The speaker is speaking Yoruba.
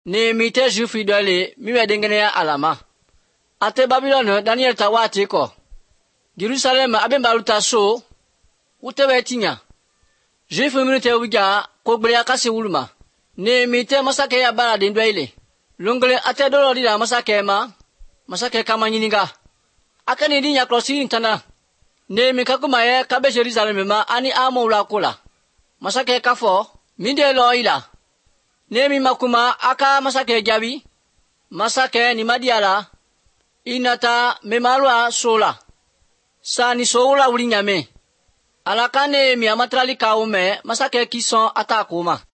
Ne mite jufi dole miwe dengene ya alama. Ate Babylon Daniel tawati ko. Jerusalem abe maluta so. Utewe tinya. Jufi minute wija kogbele kasi uluma. Ne mite masake ya bala dendwele. Lungele ate dolo dida masake ma. Masake kama nyininga. Akani dinya klosi intana. Ne mikakuma ye kabe Jerusalem ma ani amo ula kula. Masake kafo. Minde lo ila. Nemi makuma aka masake jabi, masake ni madiala, inata memalwa sola, sani sola ulinyame. Alakane mi amatrali kaume masake kison atakuma.